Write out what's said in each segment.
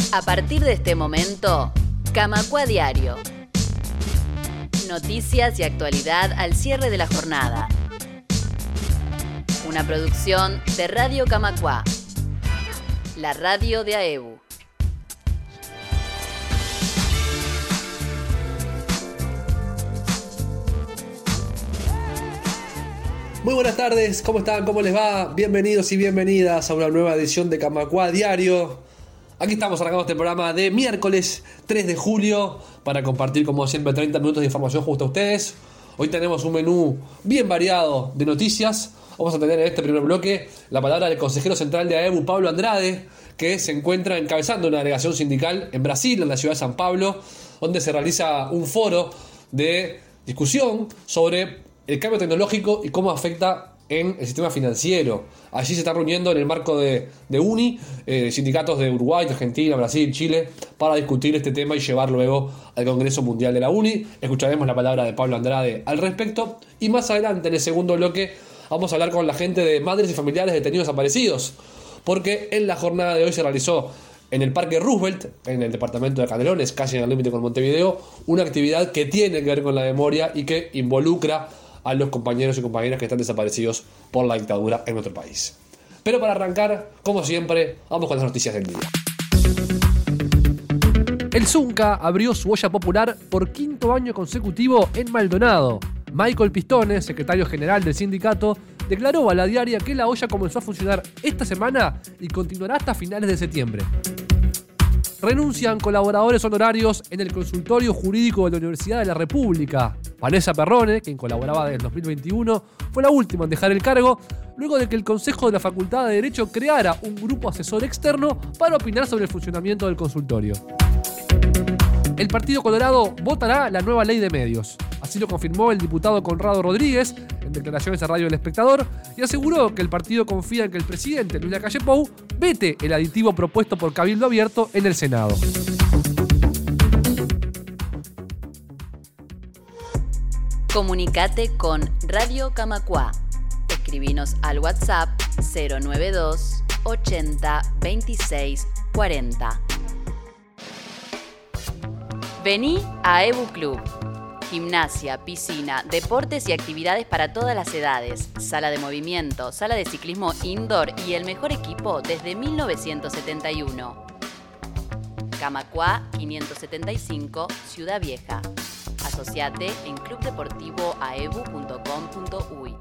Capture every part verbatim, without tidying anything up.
A partir de este momento, Camacuá Diario. Noticias y actualidad al cierre de la jornada. Una producción de Radio Camacuá, la radio de AEBU. Muy buenas tardes, ¿cómo están? ¿Cómo les va? Bienvenidos y bienvenidas a una nueva edición de Camacuá Diario. Aquí estamos, arrancamos este programa de miércoles tres de julio para compartir como siempre treinta minutos de información justo a ustedes. Hoy tenemos un menú bien variado de noticias. Vamos a tener en este primer bloque la palabra del consejero central de AEBU, Pablo Andrade, que se encuentra encabezando una delegación sindical en Brasil, en la ciudad de San Pablo, donde se realiza un foro de discusión sobre el cambio tecnológico y cómo afecta en el sistema financiero. Allí se está reuniendo en el marco de, de UNI, eh, sindicatos de Uruguay, Argentina, Brasil, Chile, para discutir este tema y llevar luego al Congreso Mundial de la UNI. Escucharemos la palabra de Pablo Andrade al respecto. Y más adelante, en el segundo bloque, vamos a hablar con la gente de madres y familiares de detenidos desaparecidos, porque en la jornada de hoy se realizó en el Parque Roosevelt, en el departamento de Canelones, casi en el límite con Montevideo, una actividad que tiene que ver con la memoria y que involucra a los compañeros y compañeras que están desaparecidos por la dictadura en nuestro país. Pero para arrancar, como siempre, vamos con las noticias del día. El Zunca abrió su olla popular por quinto año consecutivo en Maldonado. Michael Pistone, secretario general del sindicato, declaró a La Diaria que la olla comenzó a funcionar esta semana y continuará hasta finales de septiembre. Renuncian colaboradores honorarios en el consultorio jurídico de la Universidad de la República. Vanessa Perrone, quien colaboraba desde el dos mil veintiuno, fue la última en dejar el cargo luego de que el Consejo de la Facultad de Derecho creara un grupo asesor externo para opinar sobre el funcionamiento del consultorio. El Partido Colorado votará la nueva ley de medios. Así lo confirmó el diputado Conrado Rodríguez en declaraciones a Radio El Espectador y aseguró que el partido confía en que el presidente Luis Lacalle Pou vete el aditivo propuesto por Cabildo Abierto en el Senado. Comunicate con Radio Camacuá. Escribinos al WhatsApp cero nueve dos ochenta veintiséis cuarenta. Vení a AEBU Club. Gimnasia, piscina, deportes y actividades para todas las edades, sala de movimiento, sala de ciclismo indoor y el mejor equipo desde mil novecientos setenta y uno. Camacuá quinientos setenta y cinco, Ciudad Vieja. Asociate en club deportivo aebu punto com punto uy.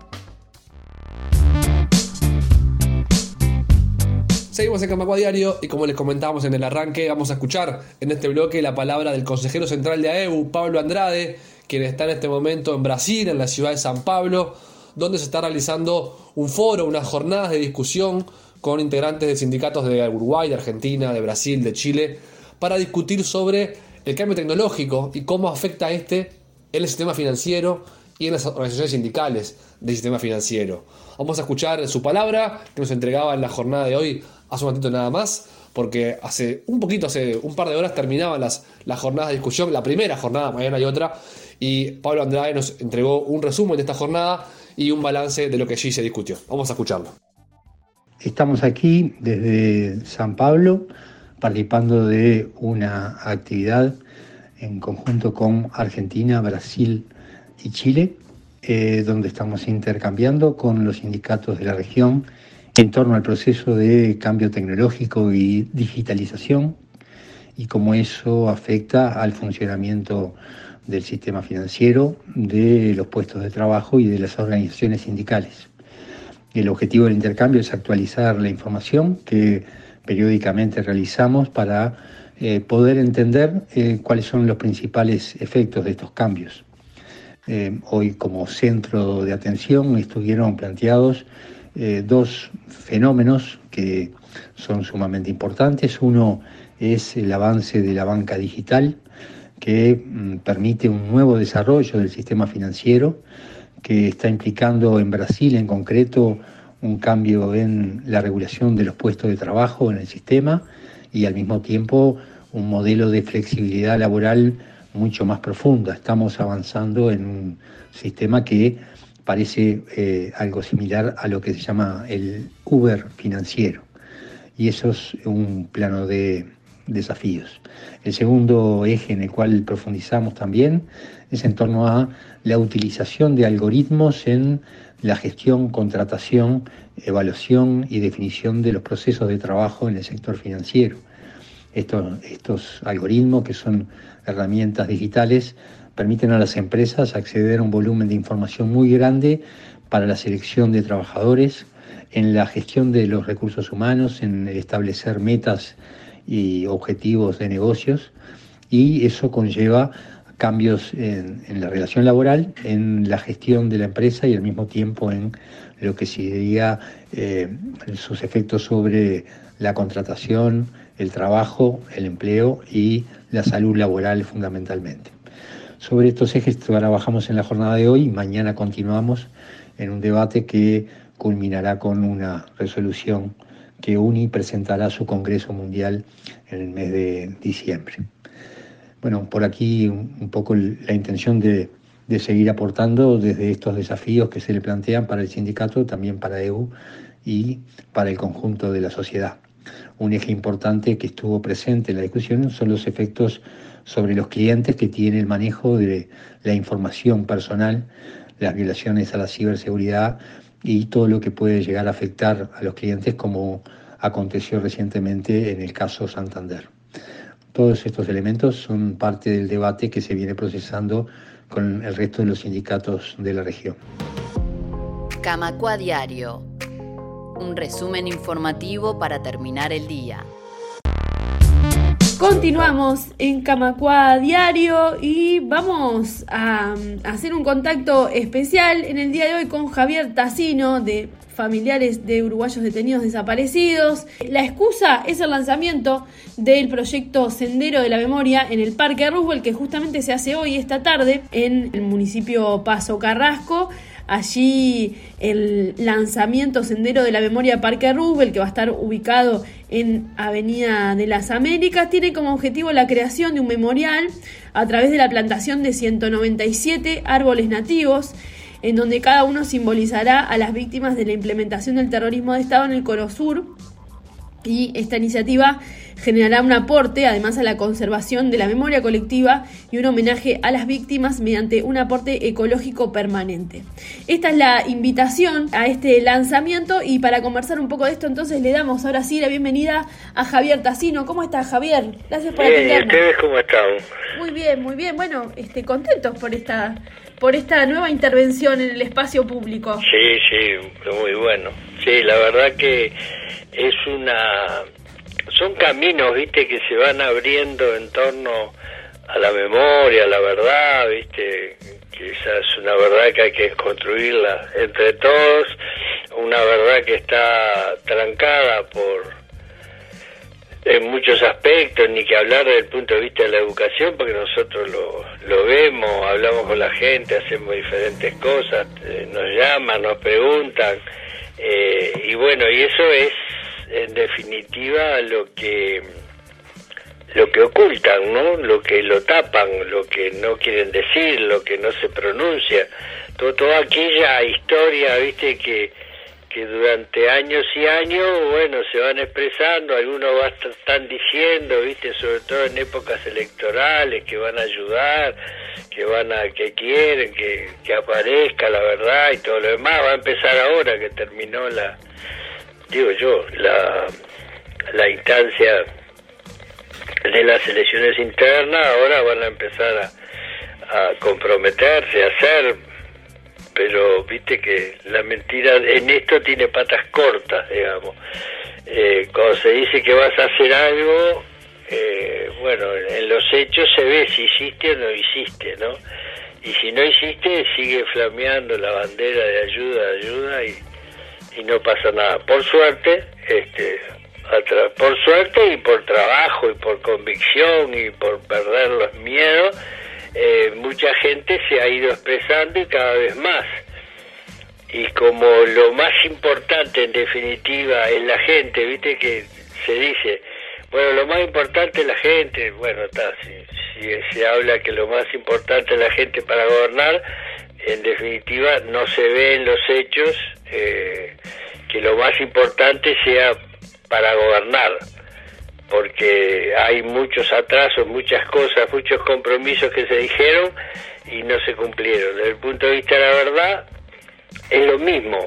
Seguimos en Camacuá Diario y como les comentábamos en el arranque, vamos a escuchar en este bloque la palabra del consejero central de AEBU, Pablo Andrade, quien está en este momento en Brasil, en la ciudad de San Pablo, donde se está realizando un foro, unas jornadas de discusión con integrantes de sindicatos de Uruguay, de Argentina, de Brasil, de Chile, para discutir sobre el cambio tecnológico y cómo afecta este en el sistema financiero y en las organizaciones sindicales del sistema financiero. Vamos a escuchar su palabra que nos entregaba en la jornada de hoy hace un ratito nada más, porque hace un poquito, hace un par de horas terminaban las, las jornadas de discusión, la primera jornada, mañana hay otra, y Pablo Andrade nos entregó un resumen de esta jornada y un balance de lo que allí se discutió. Vamos a escucharlo. Estamos aquí desde San Pablo, participando de una actividad en conjunto con Argentina, Brasil y Chile, eh, donde estamos intercambiando con los sindicatos de la región en torno al proceso de cambio tecnológico y digitalización y cómo eso afecta al funcionamiento del sistema financiero, de los puestos de trabajo y de las organizaciones sindicales. El objetivo del intercambio es actualizar la información que periódicamente realizamos para eh, poder entender eh, cuáles son los principales efectos de estos cambios. Eh, hoy, como centro de atención, estuvieron planteados eh, dos fenómenos que son sumamente importantes. Uno es el avance de la banca digital, que mm, permite un nuevo desarrollo del sistema financiero, que está implicando en Brasil en concreto un cambio en la regulación de los puestos de trabajo en el sistema y al mismo tiempo un modelo de flexibilidad laboral mucho más profunda. Estamos avanzando en un sistema que parece eh, algo similar a lo que se llama el Uber financiero. Y eso es un plano de desafíos. El segundo eje en el cual profundizamos también es en torno a la utilización de algoritmos en la gestión, contratación, evaluación y definición de los procesos de trabajo en el sector financiero. Estos, estos algoritmos, que son herramientas digitales, permiten a las empresas acceder a un volumen de información muy grande para la selección de trabajadores, en la gestión de los recursos humanos, en establecer metas y objetivos de negocios, y eso conlleva cambios en, en la relación laboral, en la gestión de la empresa y al mismo tiempo en lo que sería eh, sus efectos sobre la contratación, el trabajo, el empleo y la salud laboral fundamentalmente. Sobre estos ejes trabajamos en la jornada de hoy y mañana continuamos en un debate que culminará con una resolución que U N I presentará a su Congreso Mundial en el mes de diciembre. Bueno, por aquí un, un poco la intención de, de seguir aportando desde estos desafíos que se le plantean para el sindicato, también para E U y para el conjunto de la sociedad. Un eje importante que estuvo presente en la discusión son los efectos sobre los clientes que tiene el manejo de la información personal, las violaciones a la ciberseguridad y todo lo que puede llegar a afectar a los clientes, como aconteció recientemente en el caso Santander. Todos estos elementos son parte del debate que se viene procesando con el resto de los sindicatos de la región. Camacua Diario, un resumen informativo para terminar el día. Continuamos en Camacua Diario y vamos a hacer un contacto especial en el día de hoy con Javier Tassino, de Familiares de Uruguayos Detenidos Desaparecidos. La excusa es el lanzamiento del proyecto Sendero de la Memoria en el Parque Roosevelt, que justamente se hace hoy, esta tarde, en el municipio Paso Carrasco. Allí el lanzamiento Sendero de la Memoria Parque Roosevelt, que va a estar ubicado en Avenida de las Américas, tiene como objetivo la creación de un memorial a través de la plantación de ciento noventa y siete árboles nativos, en donde cada uno simbolizará a las víctimas de la implementación del terrorismo de Estado en el Cono Sur. Y esta iniciativa generará un aporte, además, a la conservación de la memoria colectiva y un homenaje a las víctimas mediante un aporte ecológico permanente. Esta es la invitación a este lanzamiento, y para conversar un poco de esto, entonces le damos ahora sí la bienvenida a Javier Tassino. ¿Cómo estás, Javier? Gracias por atendernos. Bien, ¿y ustedes cómo están? Muy bien, muy bien. Bueno, este, contentos por esta, por esta nueva intervención en el espacio público. Sí, sí, muy bueno. Sí, la verdad que es una... son caminos, viste, que se van abriendo en torno a la memoria, a la verdad, viste, que esa es una verdad que hay que construirla entre todos, una verdad que está trancada por en muchos aspectos, ni que hablar desde el punto de vista de la educación, porque nosotros lo, lo vemos, hablamos con la gente, hacemos diferentes cosas, eh, nos llaman, nos preguntan, eh, y bueno, y eso es en definitiva lo que lo que ocultan, ¿no? Lo que lo tapan, lo que no quieren decir, lo que no se pronuncia, todo, toda aquella historia, viste, que que durante años y años, bueno, se van expresando, algunos van, están diciendo, viste, sobre todo en épocas electorales, que van a ayudar, que van a, que quieren que, que aparezca la verdad y todo lo demás. Va a empezar ahora que terminó la digo yo, la, la instancia de las elecciones internas, ahora van a empezar a, a comprometerse, a hacer, pero viste que la mentira en esto tiene patas cortas, digamos. Eh, cuando se dice que vas a hacer algo, eh, bueno, en los hechos se ve si hiciste o no hiciste, ¿no? Y si no hiciste, sigue flameando la bandera de ayuda, ayuda, y y no pasa nada. Por suerte, este, atra- por suerte y por trabajo y por convicción y por perder los miedos, eh, mucha gente se ha ido expresando y cada vez más. Y como lo más importante en definitiva es la gente, viste que se dice, bueno, lo más importante es la gente, bueno, está, si, si se habla que lo más importante es la gente para gobernar, en definitiva no se ve en los hechos eh, que lo más importante sea para gobernar. porque hay muchos atrasos, muchas cosas, muchos compromisos que se dijeron y no se cumplieron. Desde el punto de vista de la verdad, es lo mismo.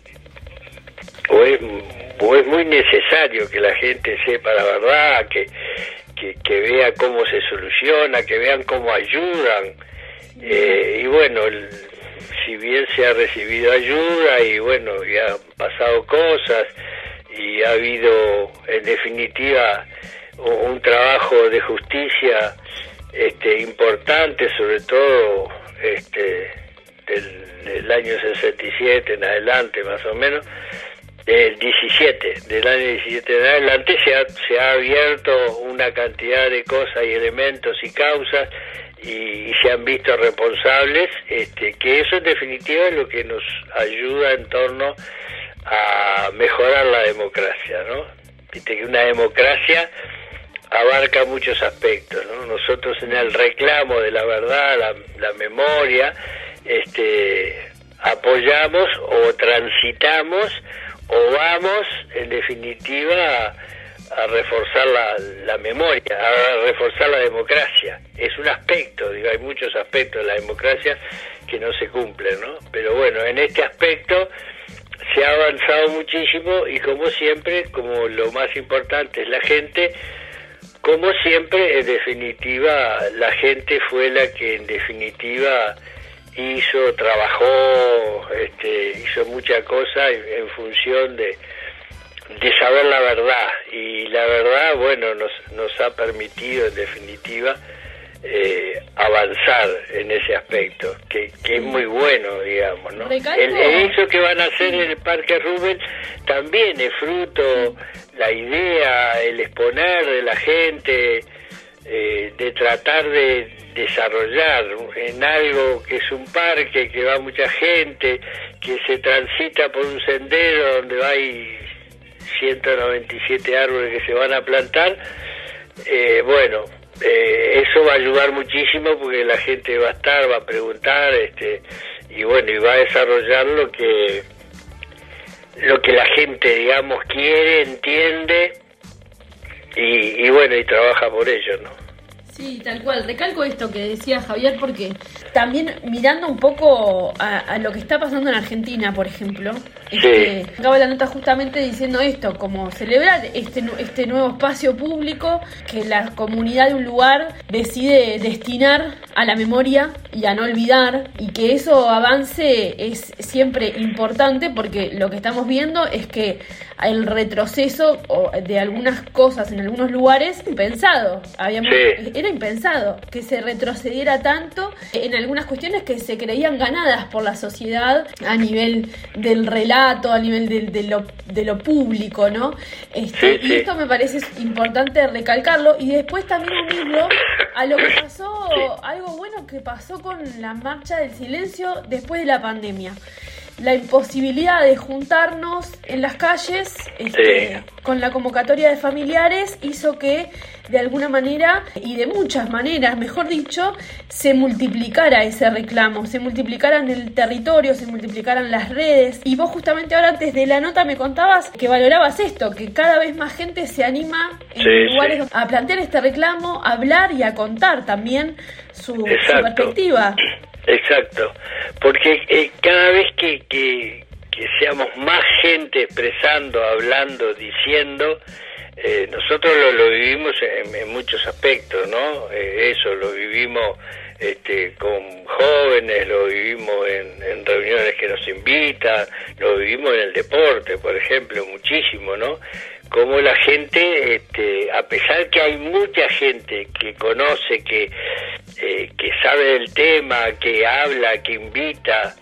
O es, o es muy necesario que la gente sepa la verdad, que, que, que vea cómo se soluciona, que vean cómo ayudan. Eh, y bueno, el, si bien se ha recibido ayuda y bueno, y han pasado cosas y ha habido en definitiva un, un trabajo de justicia este importante, sobre todo este del, del año sesenta y siete en adelante más o menos, del diecisiete, del año diecisiete en adelante se ha, se ha abierto una cantidad de cosas y elementos y causas y, y se han visto responsables, este, que eso en definitiva es lo que nos ayuda en torno a mejorar la democracia, ¿no? Viste que una democracia abarca muchos aspectos, ¿no? Nosotros en el reclamo de la verdad, la, la memoria, este, apoyamos o transitamos o vamos en definitiva a, a reforzar la, la memoria, a reforzar la democracia. Es un aspecto, digo, hay muchos aspectos de la democracia que no se cumplen, ¿no? Pero bueno, en este aspecto se ha avanzado muchísimo y como siempre, como lo más importante es la gente, como siempre, en definitiva, la gente fue la que en definitiva hizo, trabajó, este, hizo mucha cosa en, en función de, de saber la verdad. Y la verdad, bueno, nos, nos ha permitido en definitiva eh, avanzar en ese aspecto, que, que es muy bueno, digamos, ¿no? El, el eso que van a hacer en el Parque Rubén también es fruto, la idea, el exponer de la gente, eh, de tratar de desarrollar en algo que es un parque, que va mucha gente, que se transita por un sendero donde hay ciento noventa y siete árboles que se van a plantar, eh, bueno, eh, eso va a ayudar muchísimo porque la gente va a estar, va a preguntar, este, y bueno, y va a desarrollar lo que lo que la gente, digamos, quiere, entiende y, y bueno, y trabaja por ello, ¿no? Sí, tal cual. Recalco esto que decía Javier porque también mirando un poco a, a lo que está pasando en Argentina, por ejemplo, sí. este, acaba la nota justamente diciendo esto, como celebrar este, este nuevo espacio público que la comunidad de un lugar decide destinar a la memoria y a no olvidar, y que eso avance es siempre importante porque lo que estamos viendo es que el retroceso de algunas cosas en algunos lugares impensado, habíamos, sí. era impensado que se retrocediera tanto en algunas cuestiones que se creían ganadas por la sociedad a nivel del relato, a nivel de, de, lo, de lo público, ¿no? Este, sí, sí. Y esto me parece importante recalcarlo y después también unirlo a lo que pasó, sí. algo bueno que pasó con la marcha del silencio después de la pandemia. La imposibilidad de juntarnos en las calles este, sí. con la convocatoria de familiares hizo que de alguna manera y de muchas maneras, mejor dicho, se multiplicara ese reclamo, se multiplicaran el territorio, se multiplicaran las redes. Y vos justamente ahora antes de la nota me contabas que valorabas esto, que cada vez más gente se anima en sí, lugares sí. a plantear este reclamo, a hablar y a contar también su, su perspectiva. Exacto, porque eh, cada vez que, que, que seamos más gente expresando, hablando, diciendo, eh, nosotros lo, lo vivimos en, en muchos aspectos, ¿no? Eh, eso, lo vivimos este, con jóvenes, lo vivimos en, en reuniones que nos invitan, lo vivimos en el deporte, por ejemplo, muchísimo, ¿no? Como la gente, este, a pesar que hay mucha gente que conoce, que eh, que sabe del tema, que habla, que invita,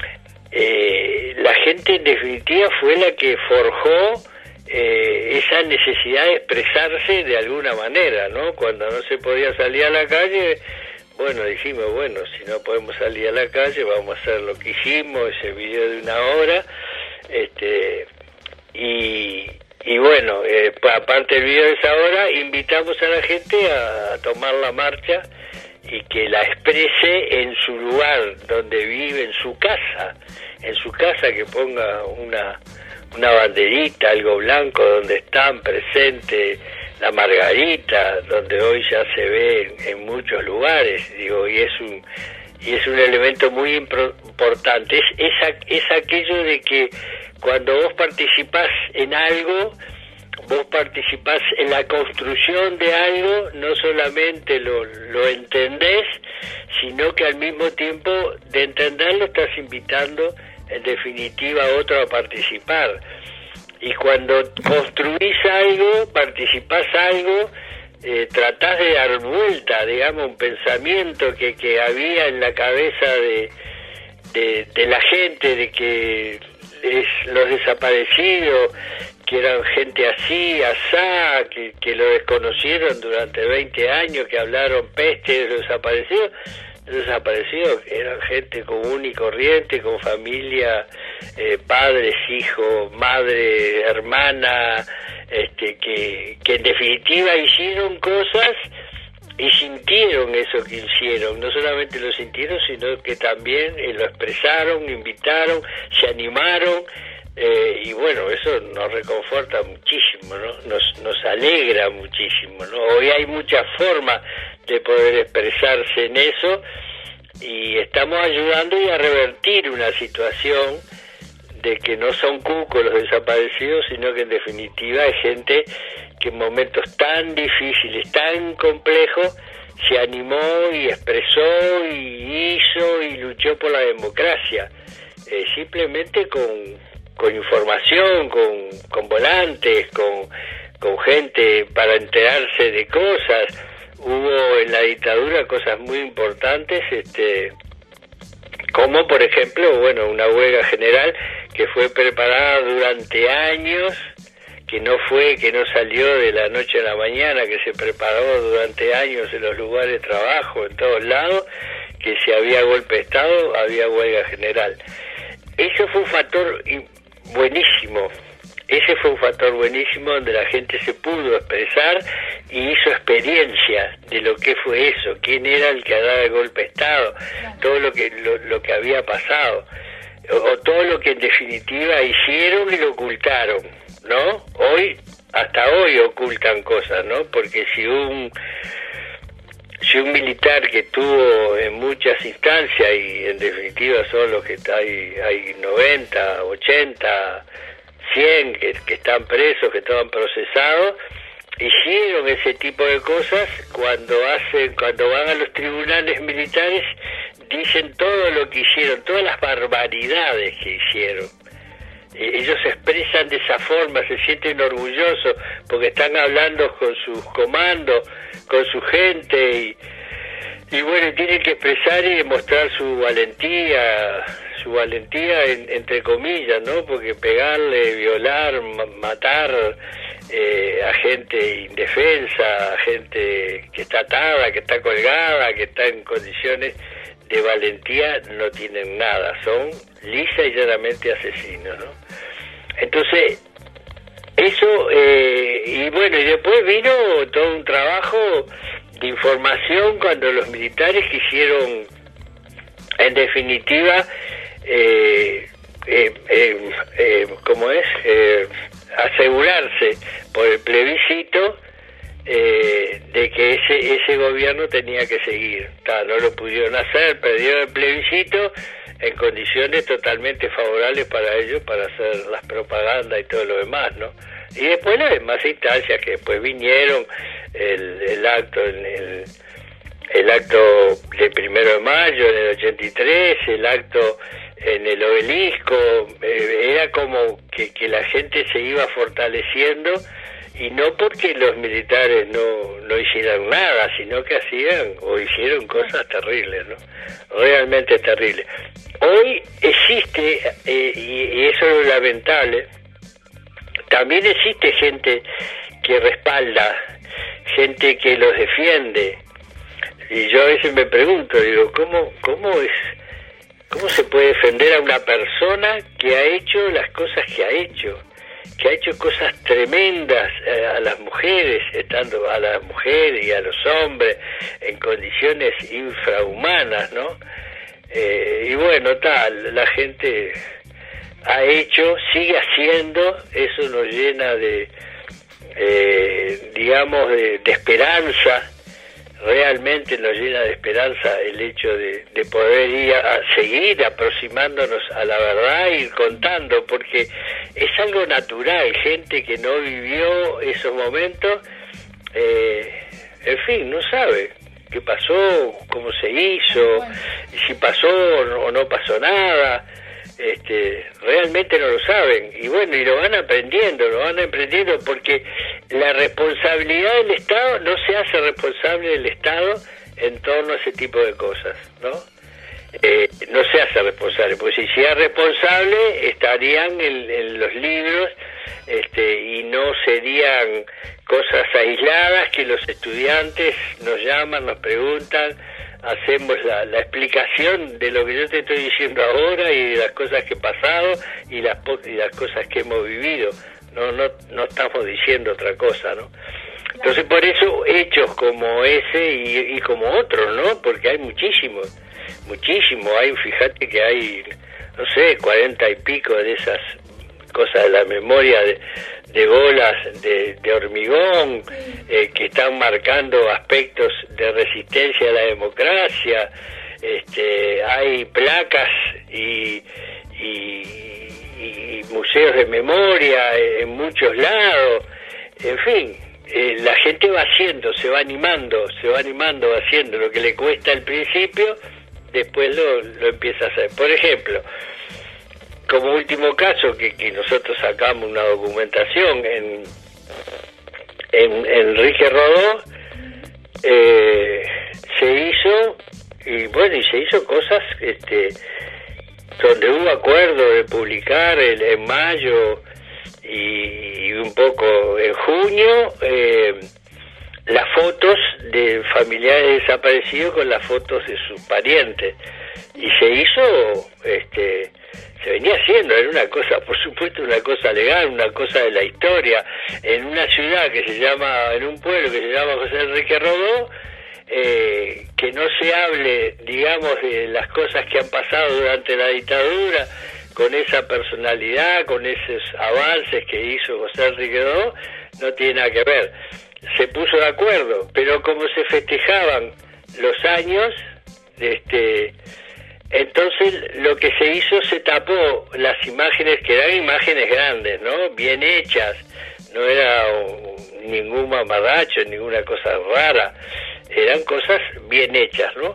eh, la gente en definitiva fue la que forjó eh, esa necesidad de expresarse de alguna manera, ¿no? Cuando no se podía salir a la calle, bueno, dijimos, bueno, si no podemos salir a la calle, vamos a hacer lo que hicimos, ese video de una hora, este, y... Y bueno, eh, aparte del video de esa hora, invitamos a la gente a, a tomar la marcha y que la exprese en su lugar, donde vive, en su casa, en su casa, que ponga una, una banderita, algo blanco, donde están presentes, la Margarita, donde hoy ya se ve en, en muchos lugares, digo, y es un y es un elemento muy importante. Es, es, es aquello de que cuando vos participás en algo, vos participás en la construcción de algo, no solamente lo, lo entendés, sino que al mismo tiempo de entenderlo estás invitando en definitiva a otro a participar. Y cuando construís algo, participás algo, eh, tratás de dar vuelta, digamos, un pensamiento que, que había en la cabeza de, de, de la gente, de que es los desaparecidos, que eran gente así, asá, que, que lo desconocieron durante veinte años, que hablaron peste de los desaparecidos. Los desaparecidos eran gente común y corriente, con familia, eh, padres, hijos, madre, hermana, este, que, que en definitiva hicieron cosas y sintieron eso que hicieron. No solamente lo sintieron, sino que también eh, lo expresaron, invitaron, se animaron. Eh, y bueno, eso nos reconforta muchísimo, ¿no? Nos, nos alegra muchísimo, ¿no? Hoy hay muchas formas de poder expresarse en eso y estamos ayudando a revertir una situación de que no son cucos los desaparecidos, sino que en definitiva hay gente que en momentos tan difíciles, tan complejos, se animó y expresó y hizo y luchó por la democracia, eh, simplemente con con información, con, con volantes, con, con gente para enterarse de cosas. Hubo en la dictadura cosas muy importantes, este, como por ejemplo, bueno, una huelga general que fue preparada durante años, que no fue, que no salió de la noche a la mañana, que se preparó durante años en los lugares de trabajo, en todos lados, que si había golpe de Estado, había huelga general. Eso fue un factor buenísimo, ese fue un factor buenísimo donde la gente se pudo expresar y hizo experiencia de lo que fue eso, quién era el que daba el golpe de Estado, todo lo que lo, lo que había pasado, o, o todo lo que en definitiva hicieron y lo ocultaron, ¿no? Hoy, hasta hoy ocultan cosas, ¿no? Porque si un si un militar que estuvo en muchas instancias, y en definitiva son los que está hay, hay noventa, ochenta, cien que, que están presos, que estaban procesados, hicieron ese tipo de cosas, cuando hacen, cuando van a los tribunales militares, dicen todo lo que hicieron, todas las barbaridades que hicieron. Ellos se expresan de esa forma, se sienten orgullosos porque están hablando con sus comandos, con su gente y, y bueno, tienen que expresar y demostrar su valentía, su valentía en, entre comillas, ¿no? Porque pegarle, violar, ma- matar eh, a gente indefensa, a gente que está atada, que está colgada, que está en condiciones de valentía, no tienen nada, son lisa y llanamente asesinos, ¿no? Entonces, eso, eh, y bueno, y después vino todo un trabajo de información cuando los militares quisieron, en definitiva, eh, eh, eh, eh, ¿cómo es? Eh, asegurarse por el plebiscito eh, de que ese ese gobierno tenía que seguir. Ta, no lo pudieron hacer, perdieron el plebiscito en condiciones totalmente favorables para ellos, para hacer las propagandas y todo lo demás, ¿no? Y después las demás instancias que después vinieron, el, el acto en el, el acto del primero de mayo en el ochenta y tres, el acto en el obelisco, eh, era como que, que la gente se iba fortaleciendo, y no porque los militares no, no hicieran nada, sino que hacían o hicieron cosas terribles, ¿no? Realmente terribles. Hoy existe, eh, y, y eso es lo lamentable, también existe gente que respalda, gente que los defiende, y yo a veces me pregunto, digo, ¿cómo, cómo es, cómo se puede defender a una persona que ha hecho las cosas que ha hecho? Que ha hecho cosas tremendas eh, a las mujeres, estando a las mujeres y a los hombres en condiciones infrahumanas, ¿no? Eh, y bueno, tal, la gente ha hecho, sigue haciendo, eso nos llena de, eh, digamos, de, de esperanza. Realmente nos llena de esperanza el hecho de, de poder ir a, a seguir aproximándonos a la verdad, ir contando, porque es algo natural. Gente que no vivió esos momentos, eh, en fin, no sabe qué pasó, cómo se hizo, si pasó o no pasó nada. Este, realmente no lo saben, y bueno, y lo van aprendiendo, lo van aprendiendo, porque la responsabilidad del Estado, no se hace responsable del Estado en torno a ese tipo de cosas, ¿no? Eh, no se hace responsable, porque si se hace responsable estarían en, en los libros, este, y no serían cosas aisladas que los estudiantes nos llaman, nos preguntan, hacemos la, la explicación de lo que yo te estoy diciendo ahora y de las cosas que he pasado y las, y las cosas que hemos vivido. No, no, no estamos diciendo otra cosa, ¿no? Entonces, por eso, hechos como ese y, y como otros, ¿no? Porque hay muchísimos, muchísimos. Hay, fíjate que hay, no sé, cuarenta y pico de esas cosas de la memoria de, de bolas de, de hormigón, eh, que están marcando aspectos de resistencia a la democracia. Este, hay placas y, y, y museos de memoria en muchos lados. En fin, eh, la gente va haciendo, se va animando, se va animando, va haciendo lo que le cuesta al principio, después lo, lo empieza a hacer. Por ejemplo, como último caso, que, que nosotros sacamos una documentación en, en, en Enrique Rodó, eh, se hizo, y bueno, y se hizo cosas este, donde hubo acuerdo de publicar el, en mayo y, y un poco en junio, eh, las fotos de familiares desaparecidos con las fotos de sus parientes. Y se hizo, este, se venía haciendo, era una cosa, por supuesto, una cosa legal, una cosa de la historia, en una ciudad que se llama, en un pueblo que se llama José Enrique Rodó, eh, que no se hable, digamos, de las cosas que han pasado durante la dictadura, con esa personalidad, con esos avances que hizo José Enrique Rodó, no tiene nada que ver. Se puso de acuerdo, pero como se festejaban los años, este... entonces lo que se hizo, se tapó las imágenes, que eran imágenes grandes, ¿no? Bien hechas, no era un, ningún mamarracho, ninguna cosa rara, eran cosas bien hechas, ¿no?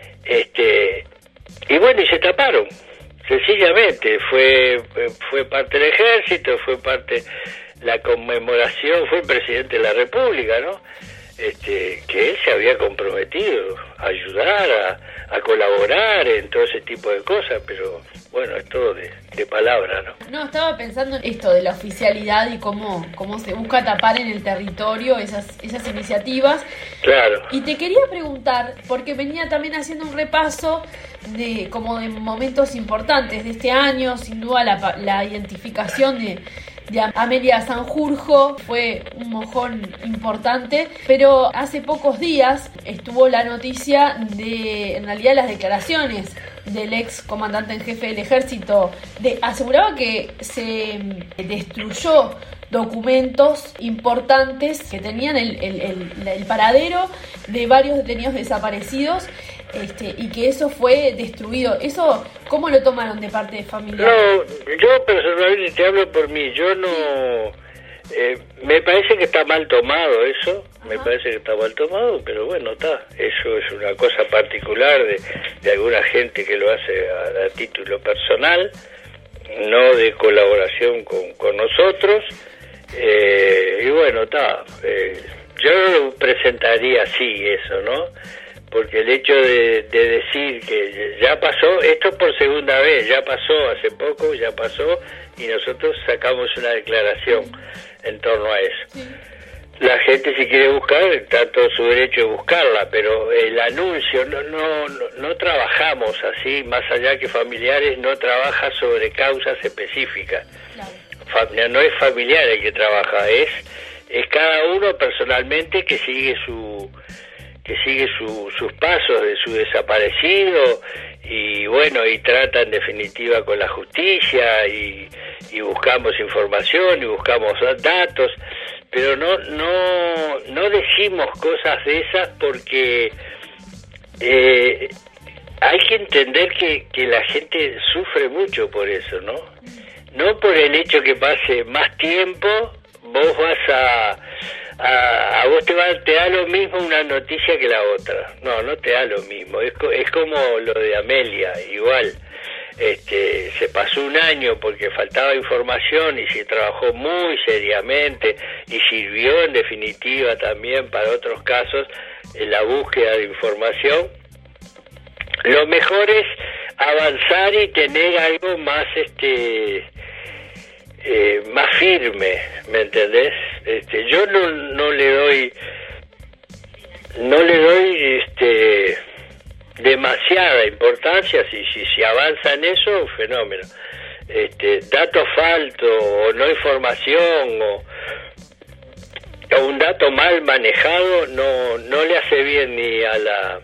Este, y bueno, y se taparon, sencillamente, fue, fue parte del ejército, fue parte la conmemoración, fue el presidente de la República, ¿no? Este, que él se había comprometido a ayudar, a, a colaborar en todo ese tipo de cosas, pero bueno, es todo de, de palabra, ¿no? No, estaba pensando en esto de la oficialidad y cómo, cómo se busca tapar en el territorio esas, esas iniciativas. Claro. Y te quería preguntar, porque venía también haciendo un repaso de como de momentos importantes de este año, sin duda la, la identificación de de Amelia Sanjurjo fue un mojón importante, pero hace pocos días estuvo la noticia de, en realidad, las declaraciones del ex comandante en jefe del ejército, de, aseguraba que se destruyó documentos importantes que tenían el, el, el, el paradero de varios detenidos desaparecidos, este, y que eso fue destruido. ¿Eso cómo lo tomaron de parte de familia? No, yo personalmente te hablo por mí, yo no... Eh, me parece que está mal tomado eso, Ajá. me parece que está mal tomado, pero bueno, está, eso es una cosa particular de, de alguna gente que lo hace a, a título personal, no de colaboración con, con nosotros, eh, y bueno, está, eh, yo lo presentaría así eso, ¿no? Porque el hecho de, de decir que ya pasó, esto por segunda vez, ya pasó hace poco, ya pasó, y nosotros sacamos una declaración en torno a eso. Sí. La gente, si quiere buscar, está todo su derecho de buscarla, pero el anuncio, no, no, no, no trabajamos así, más allá que familiares, no trabaja sobre causas específicas. Claro. No es familiar el que trabaja, es, es cada uno personalmente que sigue su... que sigue su, sus pasos de su desaparecido y bueno, y trata en definitiva con la justicia y, y buscamos información y buscamos datos, pero no no no decimos cosas de esas porque eh, hay que entender que, que la gente sufre mucho por eso, ¿no? No por el hecho que pase más tiempo, vos vas a... A, a vos te, va, te da lo mismo una noticia que la otra. No, no te da lo mismo. Es, es como lo de Amelia, igual. Este, se pasó un año porque faltaba información y se trabajó muy seriamente y sirvió en definitiva también para otros casos en la búsqueda de información. Lo mejor es avanzar y tener algo más este eh, más firme, ¿me entendés? Este, yo no no le doy no le doy este demasiada importancia. Si si si avanza en eso, un fenómeno. Este, datos faltos o no información o, o un dato mal manejado no no le hace bien ni a la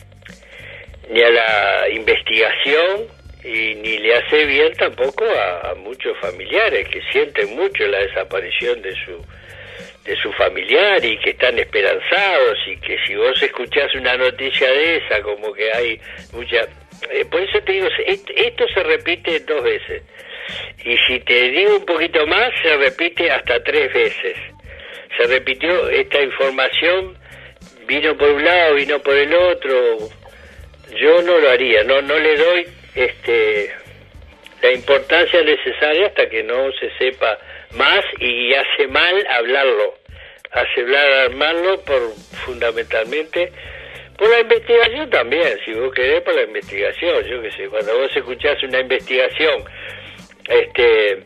ni a la investigación y ni le hace bien tampoco a, a muchos familiares que sienten mucho la desaparición de su de su familiar y que están esperanzados y que si vos escuchás una noticia de esa como que hay mucha eh, por eso te digo, esto se repite dos veces y si te digo un poquito más se repite hasta tres veces. Se repitió esta información, vino por un lado, vino por el otro. Yo no lo haría, no no le doy este la importancia necesaria hasta que no se sepa más y hace mal hablarlo, hace mal armarlo por fundamentalmente por la investigación también, si vos querés por la investigación, yo qué sé, cuando vos escuchás una investigación este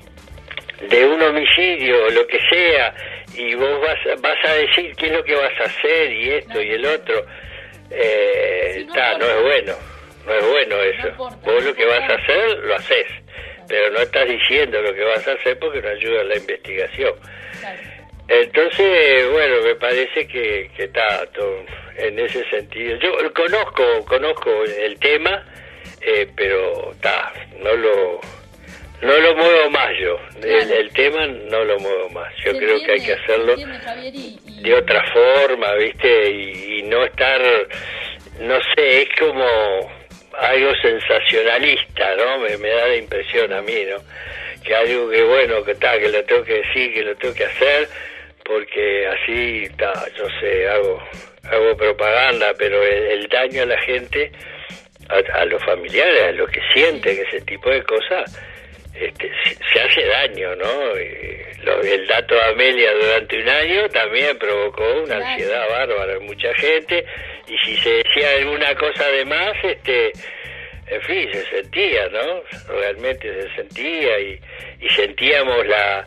de un homicidio o lo que sea y vos vas vas a decir qué es lo que vas a hacer y esto y el otro, eh, sí, no, ta, no es bueno. No es bueno eso. No importa, vos lo que vas a hacer, lo haces. Pero no estás diciendo lo que vas a hacer porque no ayuda a la investigación. Claro. Entonces, bueno, me parece que que está en ese sentido. Yo conozco conozco el tema, eh, pero está no lo no lo muevo más yo. Claro. El, el tema no lo muevo más. Yo creo entiende, que hay que hacerlo entiende, Javier, y, y... de otra forma, ¿viste? Y, y no estar, no sé, es como algo sensacionalista, ¿no? Me, me da la impresión a mí, ¿no? Que algo que, bueno, que está, que lo tengo que decir, que lo tengo que hacer, porque así, está, yo sé, hago, hago propaganda, pero el, el daño a la gente, a, a los familiares, a los que sienten ese tipo de cosas, este, se, se hace daño, ¿no? Y lo, el dato de Amelia durante un año también provocó una claro. ansiedad bárbara en mucha gente, y si se decía alguna cosa de más, este, en fin, se sentía, ¿no? Realmente se sentía, y, y sentíamos la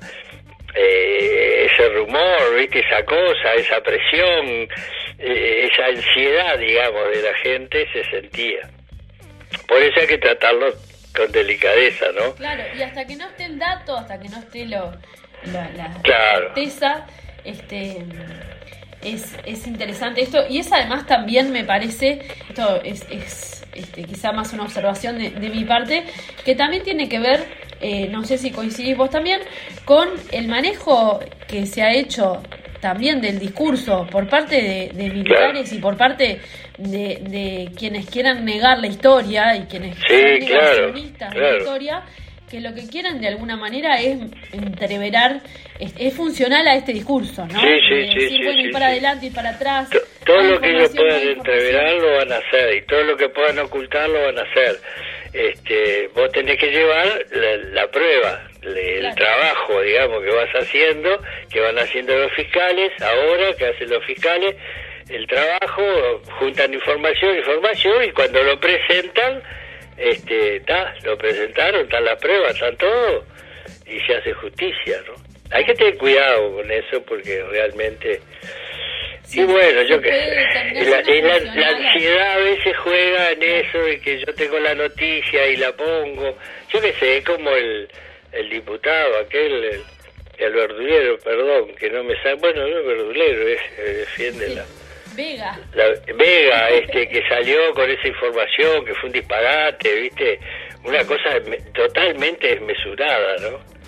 eh, ese rumor, ¿viste? Esa cosa, esa presión, eh, esa ansiedad, digamos, de la gente se sentía. Por eso hay que tratarlo con delicadeza, ¿no? Claro, y hasta que no esté el dato, hasta que no esté lo, la, la claro. certeza, este, es, es interesante esto, y es además también me parece, esto es, es este, quizá más una observación de, de mi parte, que también tiene que ver, eh, no sé si coincidís vos también, con el manejo que se ha hecho también del discurso por parte de, de militares claro. y por parte de, de quienes quieran negar la historia y quienes sí, son claro, negacionistas claro. de la historia, que lo que quieren de alguna manera es entreverar, es, es funcional a este discurso, ¿no? Sí, sí, de sí, decir, sí, bueno, sí, ir para sí. adelante y para atrás. T- todo lo que ellos puedan no entreverar lo van a hacer, y todo lo que puedan ocultar lo van a hacer. Este, vos tenés que llevar la, la prueba, le, claro. el trabajo, digamos, que vas haciendo, que van haciendo los fiscales, ahora que hacen los fiscales, el trabajo, juntan información, información, y cuando lo presentan, este, ta, lo presentaron, están las pruebas, están todo, y se hace justicia, ¿no? Hay que tener cuidado con eso porque realmente... Sí, y bueno, yo que sé, la, la, la ansiedad a veces juega en eso de que yo tengo la noticia y la pongo, yo que sé, es como el, el diputado, aquel, el, el verdulero, perdón, que no me sabe, bueno, no es verdulero, es, eh, defiende sí. la... Vega. La, Vega, este, que salió con esa información, que fue un disparate, ¿viste? Una cosa me, totalmente desmesurada, ¿no?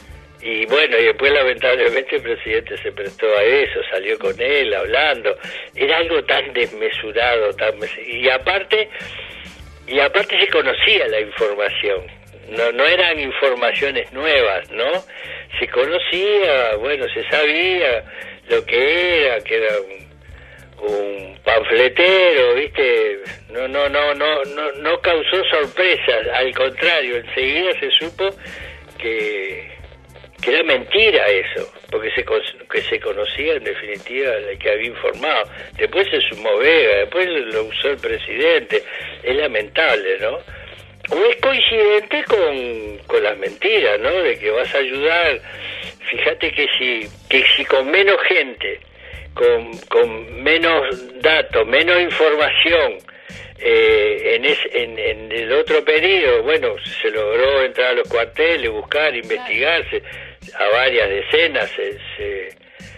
y bueno, y después lamentablemente el presidente se prestó a eso, salió con él hablando, era algo tan desmesurado, tan y aparte, y aparte se conocía la información, no, no eran informaciones nuevas, ¿no? Se conocía, bueno, se sabía lo que era, que era un, un panfletero, ¿viste? No, no, no, no, no, no causó sorpresas, al contrario, enseguida se supo que que era mentira eso, porque se que se conocía en definitiva el que había informado. Después se sumó Vega, después lo usó el presidente. Es lamentable, ¿no? O es coincidente con, con las mentiras, ¿no? De que vas a ayudar. Fíjate que si que si con menos gente, con, con menos datos, menos información, Eh, en, es, en, en el otro periodo, bueno, se logró entrar a los cuarteles, buscar, investigarse, a varias decenas se, se,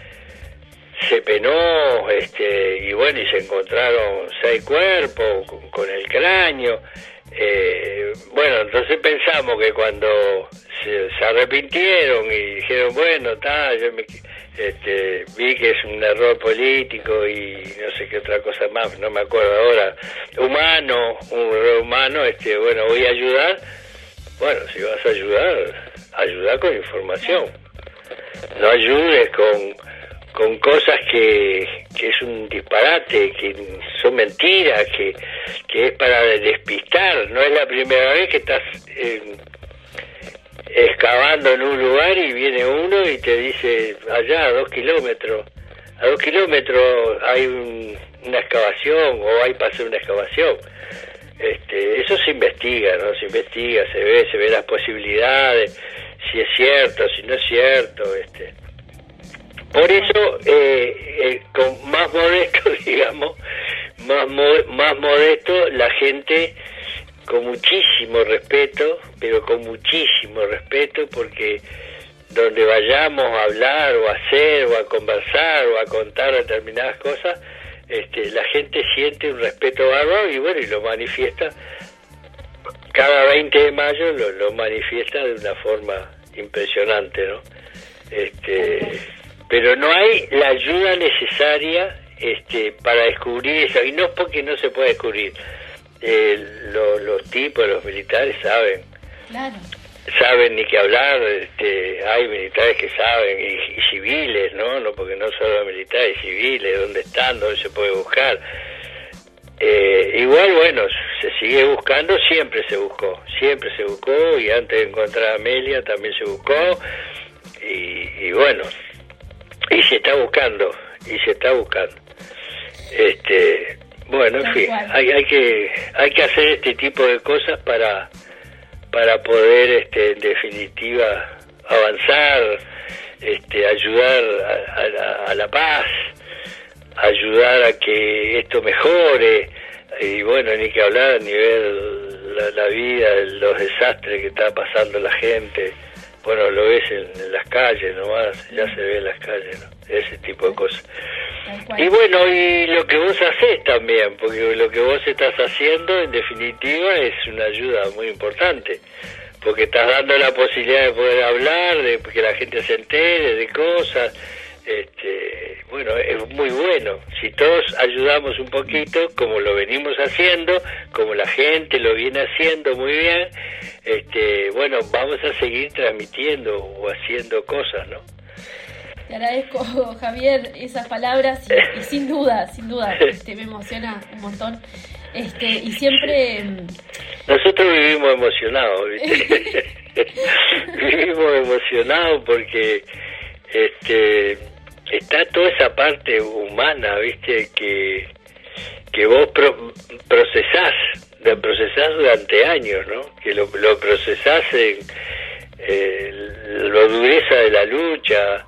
se penó, este, y bueno, y se encontraron seis cuerpos con, con el cráneo. Eh, bueno, entonces pensamos que cuando se, se arrepintieron y dijeron, bueno, está, yo me... Este, vi que es un error político y no sé qué otra cosa más, no me acuerdo ahora, humano, un error humano, este, bueno, voy a ayudar. Bueno, si vas a ayudar, ayuda con información, no ayudes con con cosas que, que es un disparate, que son mentiras, que, que es para despistar. No es la primera vez que estás eh, excavando en un lugar y viene uno y te dice, allá a dos kilómetros, a dos kilómetros hay un, una excavación o hay para hacer una excavación. Este, eso se investiga, ¿no? Se investiga, se ve, se ve las posibilidades, si es cierto, si no es cierto, este. Por eso, eh, eh, con más modesto, digamos, más, mo- más modesto, la gente con muchísimo respeto, pero con muchísimo respeto, porque donde vayamos a hablar o a hacer o a conversar o a contar determinadas cosas, este, la gente siente un respeto bárbaro y bueno, y lo manifiesta cada veinte de mayo, lo, lo manifiesta de una forma impresionante, ¿no? Este, pero no hay la ayuda necesaria este, para descubrir eso, y no es porque no se pueda descubrir. Eh, lo, los tipos, los militares saben, claro. saben ni qué hablar, este, hay militares que saben, y, y civiles, ¿no? No, porque no solo militares, civiles, dónde están, dónde se puede buscar. Eh, igual, bueno, se sigue buscando, siempre se buscó, siempre se buscó, y antes de encontrar a Amelia también se buscó, y, y bueno, y se está buscando, y se está buscando. Este... Bueno, en fin, hay, hay que hay que hacer este tipo de cosas para para poder, este, en definitiva, avanzar, este, ayudar a, a, la, a la paz, ayudar a que esto mejore, y bueno, ni que hablar a nivel la, la vida, los desastres que está pasando la gente. Bueno, lo ves en, en las calles nomás, ya se ve en las calles, ¿no? Ese tipo de cosas. Y bueno, y lo que vos hacés también, porque lo que vos estás haciendo en definitiva es una ayuda muy importante, porque estás dando la posibilidad de poder hablar, de que la gente se entere de cosas. Este, bueno, es muy bueno. Si todos ayudamos un poquito, como lo venimos haciendo, como la gente lo viene haciendo muy bien, este, bueno, vamos a seguir transmitiendo o haciendo cosas, ¿no? Te agradezco, Javier, esas palabras y, y sin duda, sin duda, este, me emociona un montón. Este, y siempre... Nosotros vivimos emocionados, ¿viste? Vivimos emocionados porque este, está toda esa parte humana, ¿viste? Que, que vos pro, procesás, lo procesás durante años, ¿no? Que lo, lo procesás en eh, la dureza de la lucha.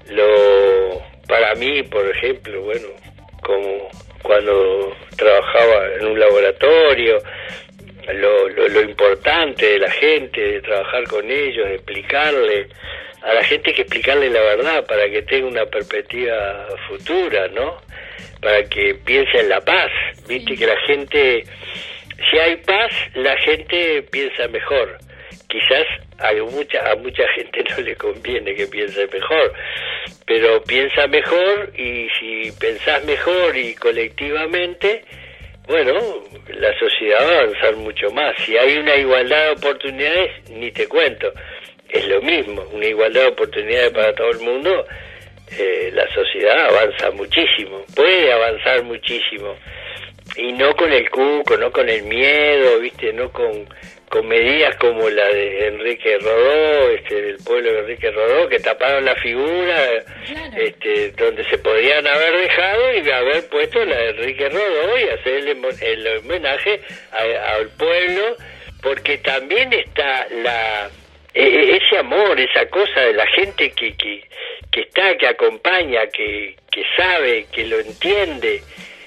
Lo para mí, por ejemplo, bueno, como cuando trabajaba en un laboratorio, lo, lo, lo importante de la gente, de trabajar con ellos, de explicarle a la gente, que explicarle la verdad para que tenga una perspectiva futura, ¿no? Para que piense en la paz, viste, que la gente, si hay paz, la gente piensa mejor. Quizás a mucha, a mucha gente no le conviene que piense mejor, pero piensa mejor, y si pensás mejor y colectivamente, bueno, la sociedad va a avanzar mucho más. Si hay una igualdad de oportunidades, ni te cuento, es lo mismo, una igualdad de oportunidades para todo el mundo, eh, la sociedad avanza muchísimo, puede avanzar muchísimo, y no con el cuco, no con el miedo, viste, no con, con medidas como la de Enrique Rodó, este, del pueblo de Enrique Rodó, que taparon la figura, claro, este, donde se podían haber dejado y haber puesto la de Enrique Rodó y hacer el, el homenaje a, al pueblo, porque también está la ese amor, esa cosa de la gente que, que, que está, que acompaña, que, que sabe, que lo entiende.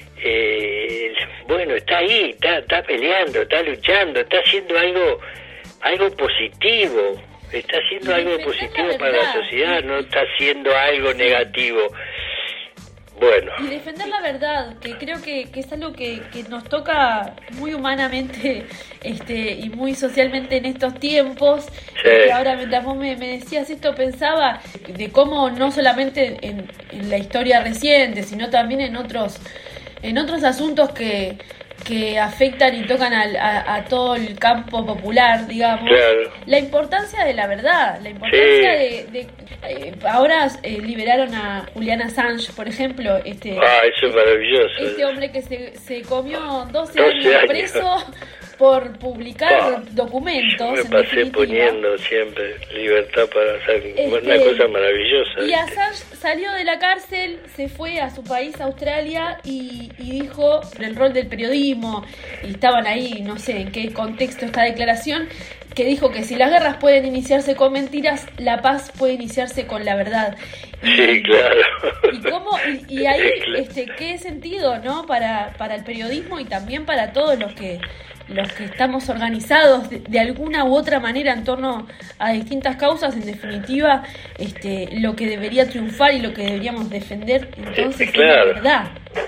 Eh, bueno, está ahí, está, está peleando, está luchando, está haciendo algo algo positivo, está haciendo algo positivo para la sociedad, no está haciendo algo negativo. Bueno. Y defender la verdad, que creo que, que es algo que, que nos toca muy humanamente este y muy socialmente en estos tiempos. Sí. Este, ahora, mientras vos me, me decías esto, pensaba de cómo no solamente en, en la historia reciente, sino también en otros en otros asuntos que, que afectan y tocan al, a, a todo el campo popular, digamos, claro, la importancia de la verdad, la importancia sí. de... de eh, ahora eh, liberaron a Julian Assange, por ejemplo, este, ah, eso es maravilloso. Este hombre que se, se comió doce, doce años, años preso por publicar ah, documentos. Me pasé poniendo siempre libertad para hacer este, una cosa maravillosa. Y Assange salió de la cárcel, se fue a su país, Australia, y, y dijo el rol del periodismo, y estaban ahí, no sé en qué contexto esta declaración, que dijo que si las guerras pueden iniciarse con mentiras, la paz puede iniciarse con la verdad. Y, sí, claro. Y cómo y, y ahí claro. este qué sentido, ¿no? Para para el periodismo y también para todos los que los que estamos organizados de, de alguna u otra manera en torno a distintas causas, en definitiva, este lo que debería triunfar y lo que deberíamos defender, entonces, claro, es la verdad.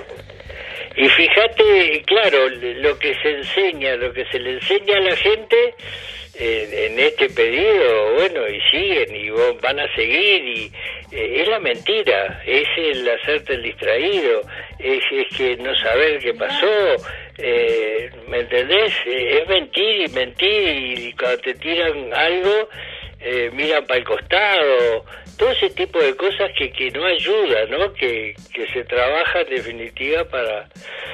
Y fíjate, claro, lo que se enseña, lo que se le enseña a la gente eh, en este pedido, bueno, y siguen, y van a seguir, y eh, es la mentira, es el hacerte el distraído, es, es que no saber qué pasó, eh, ¿me entendés? Eh, es mentir y mentir, y cuando te tiran algo, eh, miran para el costado, todo ese tipo de cosas que, que no ayuda, ¿no? Que, que se trabaja en definitiva para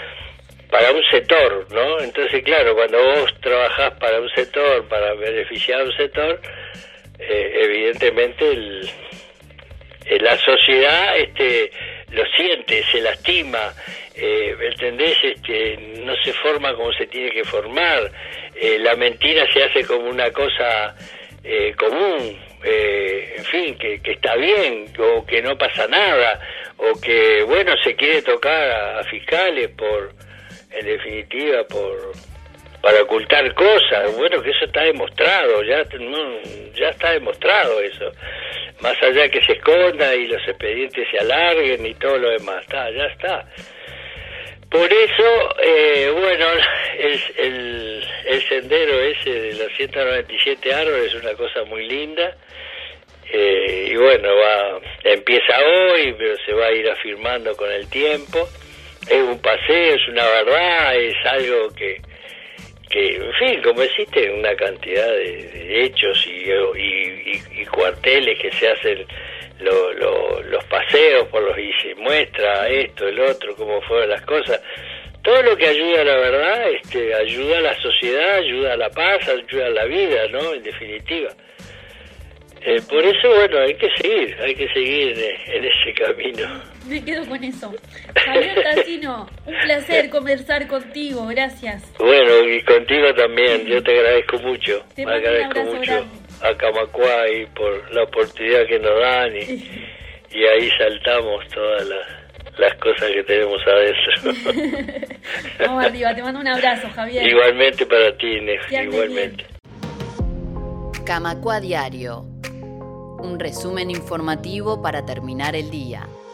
para un sector, ¿no? Entonces, claro, cuando vos trabajás para un sector, para beneficiar a un sector, eh, evidentemente el, eh, la sociedad este lo siente, se lastima, eh, ¿entendés? Este, no se forma como se tiene que formar, eh, la mentira se hace como una cosa eh, común, eh, en fin, que, que está bien, o que no pasa nada, o que, bueno, se quiere tocar a, a fiscales por, en definitiva, por para ocultar cosas. Bueno, que eso está demostrado, ya no, ya está demostrado eso, más allá que se esconda y los expedientes se alarguen y todo lo demás, está, ya está. Por eso, eh, bueno, el, el, el sendero ese de los ciento noventa y siete árboles es una cosa muy linda, eh, y bueno, va empieza hoy, pero se va a ir afirmando con el tiempo. Es un paseo, es una verdad, es algo que, que en fin, como existe una cantidad de, de hechos y, y, y, y cuarteles que se hacen lo, lo, los paseos por los y se muestra esto, el otro, cómo fueron las cosas. Todo lo que ayuda a la verdad, este, ayuda a la sociedad, ayuda a la paz, ayuda a la vida, ¿no? En definitiva. Eh, por eso, bueno, hay que seguir, hay que seguir en, en ese camino. Me quedo con eso. Javier Tassino, un placer conversar contigo, gracias. Bueno, y contigo también, yo te agradezco mucho. Te me agradezco mucho grande. a Camacuay por la oportunidad que nos dan y, y ahí saltamos todas las, las cosas que tenemos adentro. Vamos arriba, te mando un abrazo, Javier. Igualmente para ti, Inés, igualmente. Camacuá Diario, un resumen informativo para terminar el día.